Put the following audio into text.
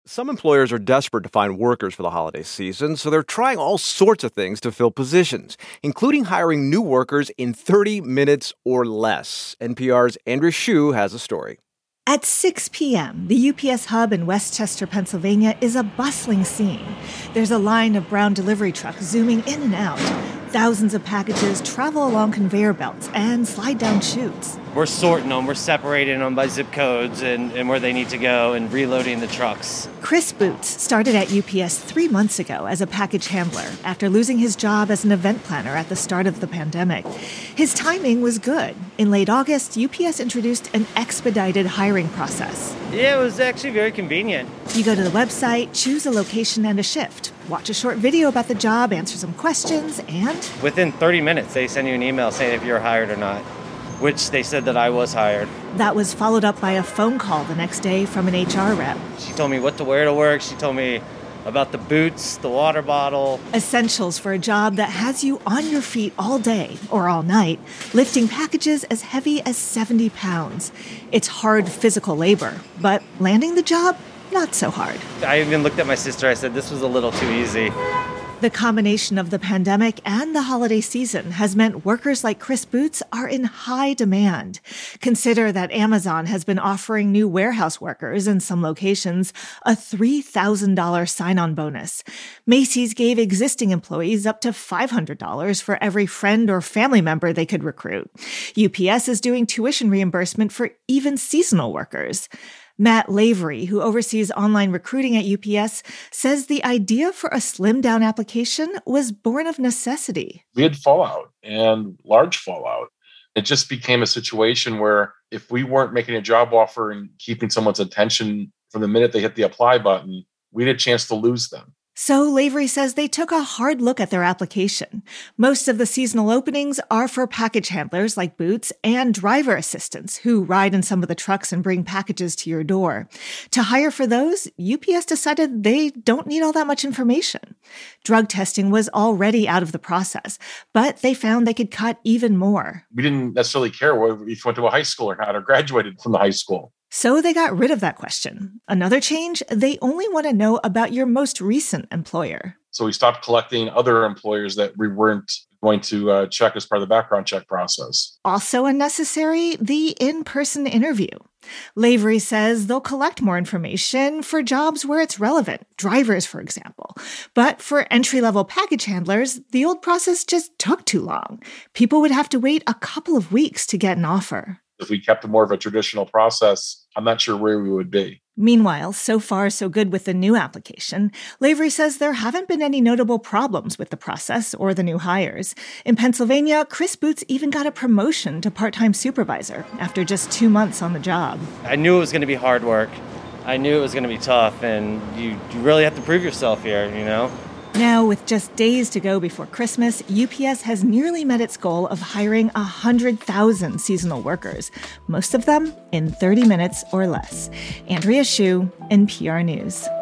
Some employers are desperate to find workers for the holiday season, so they're trying all sorts of things to fill positions, including hiring new workers in 30 minutes or less. NPR's Andrea Hsu has a story. At 6 p.m., the UPS hub in Westchester, Pennsylvania is a bustling scene. There's a line of brown delivery trucks zooming in and out. Thousands of packages travel along conveyor belts and slide down chutes. We're sorting them, we're separating them by zip codes and where they need to go and reloading the trucks. Chris Boots started at UPS 3 months ago as a package handler after losing his job as an event planner at the start of the pandemic. His timing was good. In late August, UPS introduced an expedited hiring process. Yeah, it was actually very convenient. You go to the website, choose a location and a shift, watch a short video about the job, answer some questions, and within 30 minutes, they send you an email saying if you're hired or not, which they said that I was hired. That was followed up by a phone call the next day from an HR rep. She told me what to wear to work. She told me about the boots, the water bottle. Essentials for a job that has you on your feet all day or all night, lifting packages as heavy as 70 pounds. It's hard physical labor, but landing the job, not so hard. I even looked at my sister. I said, this was a little too easy. The combination of the pandemic and the holiday season has meant workers like Chris Boots are in high demand. Consider that Amazon has been offering new warehouse workers in some locations a $3,000 sign-on bonus. Macy's gave existing employees up to $500 for every friend or family member they could recruit. UPS is doing tuition reimbursement for even seasonal workers. Matt Lavery, who oversees online recruiting at UPS, says the idea for a slimmed-down application was born of necessity. We had fallout and large fallout. It just became a situation where if we weren't making a job offer and keeping someone's attention from the minute they hit the apply button, we had a chance to lose them. So Lavery says they took a hard look at their application. Most of the seasonal openings are for package handlers like Boots and driver assistants who ride in some of the trucks and bring packages to your door. To hire for those, UPS decided they don't need all that much information. Drug testing was already out of the process, but they found they could cut even more. We didn't necessarily care if you went to a high school or not or graduated from the high school. So they got rid of that question. Another change, they only want to know about your most recent employer. So we stopped collecting other employers that we weren't going to check as part of the background check process. Also unnecessary, the in-person interview. Lavery says they'll collect more information for jobs where it's relevant, drivers, for example. But for entry-level package handlers, the old process just took too long. People would have to wait a couple of weeks to get an offer. If we kept more of a traditional process, I'm not sure where we would be. Meanwhile, so far so good with the new application. Lavery says there haven't been any notable problems with the process or the new hires. In Pennsylvania, Chris Boots even got a promotion to part-time supervisor after just 2 months on the job. I knew it was going to be hard work. I knew it was going to be tough, and you really have to prove yourself here, you know? Now, with just days to go before Christmas, UPS has nearly met its goal of hiring 100,000 seasonal workers, most of them in 30 minutes or less. Andrea Hsu, NPR News.